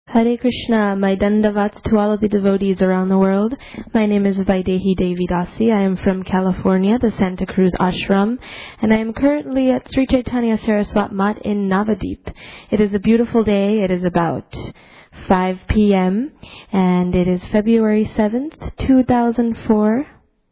Hare Krishna, my dandavats to all of the devotees around the world. My name is Vaidehi Devi Dasi. I am from California, the Santa Cruz Ashram, and I am currently at Sri Chaitanya Saraswat Mat in Navadip. It is a beautiful day. It is about 5 p.m. and it is February 7th, 2004.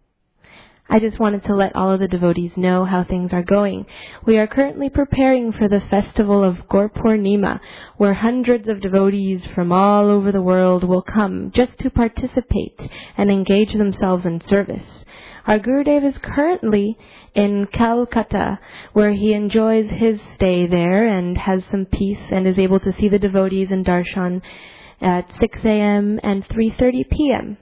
I just wanted to let all of the devotees know how things are going. We are currently preparing for the festival of Gurpurnima, where hundreds of devotees from all over the world will come just to participate and engage themselves in service. Our Gurudev is currently in Calcutta, where he enjoys his stay there and has some peace and is able to see the devotees in darshan at 6 a.m. and 3:30 p.m.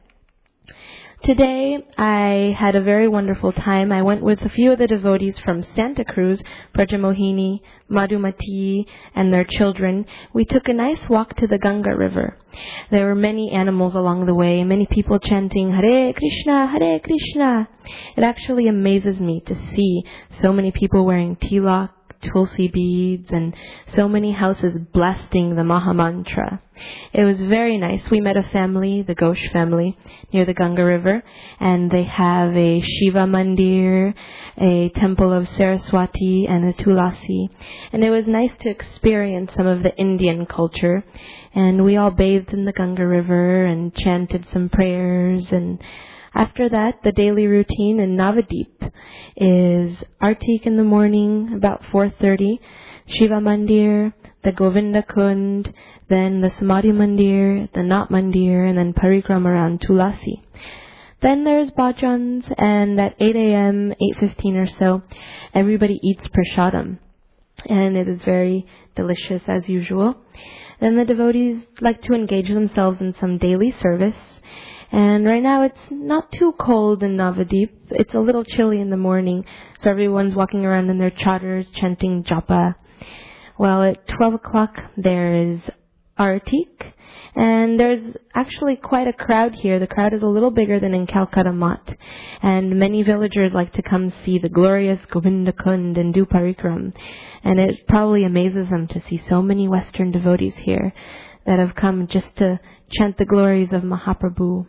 Today, I had a very wonderful time. I went with a few of the devotees from Santa Cruz, Prajamohini, Madhumati, and their children. We took a nice walk to the Ganga River. There were many animals along the way, many people chanting, Hare Krishna, Hare Krishna. It actually amazes me to see so many people wearing tilak, tulsi beads, and so many houses blasting the Maha Mantra. It was very nice. We met a family, the Ghosh family, near the Ganga River, and they have a Shiva Mandir, a temple of Saraswati, and a Tulasi. And it was nice to experience some of the Indian culture. And we all bathed in the Ganga River and chanted some prayers. And after that, the daily routine in Navadip is Artik in the morning, about 4:30, Shiva Mandir, the Govinda Kund, then the Samadhi Mandir, the Nat Mandir, and then Parikrama around Tulasi. Then there's bhajans, and at 8 a.m., 8:15 or so, everybody eats prasadam. And it is very delicious as usual. Then the devotees like to engage themselves in some daily service. And right now it's not too cold in Navadip. It's a little chilly in the morning, so everyone's walking around in their chadars chanting japa. Well, at 12 o'clock there is Artik, and there's actually quite a crowd here. The crowd is a little bigger than in Calcutta Mat, and many villagers like to come see the glorious Govinda Kund and do parikram. And it probably amazes them to see so many Western devotees here that have come just to chant the glories of Mahaprabhu.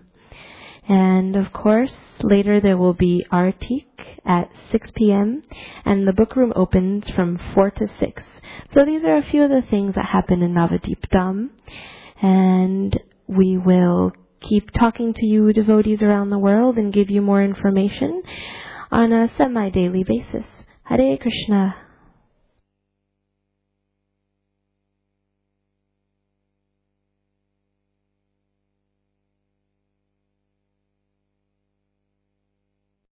And of course, later there will be Artik at 6 p.m. and the book room opens from 4 to 6. So these are a few of the things that happen in Navadip Dham. And we will keep talking to you devotees around the world and give you more information on a semi-daily basis. Hare Krishna.